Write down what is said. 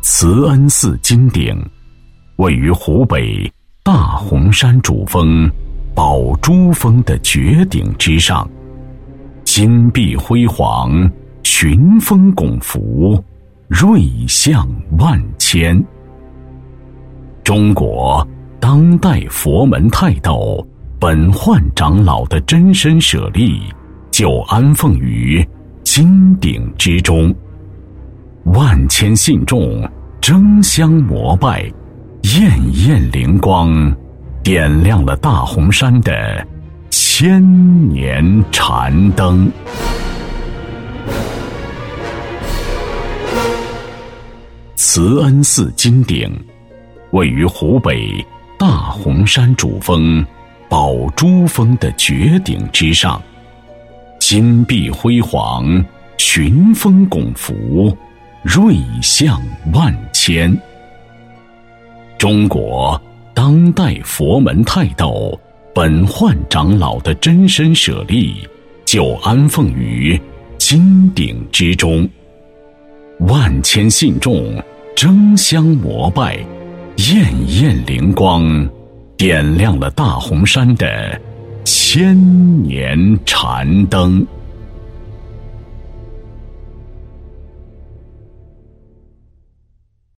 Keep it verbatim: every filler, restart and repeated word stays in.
慈恩寺金顶位于湖北大洪山主峰宝珠峰的绝顶之上，金碧辉煌，群峰拱伏，瑞象万千。中国当代佛门泰斗本焕长老的真身舍利就安奉于金顶之中，万千信众争相膜拜，艳艳灵光点亮了大洪山的千年禅灯。慈恩寺金顶位于湖北大洪山主峰宝珠峰的绝顶之上，金碧辉煌，群峰拱伏，瑞象万千。中国当代佛门泰斗本焕长老的真身舍利就安奉于金顶之中，万千信众争相膜拜，艳艳灵光点亮了大洪山的千年禅灯。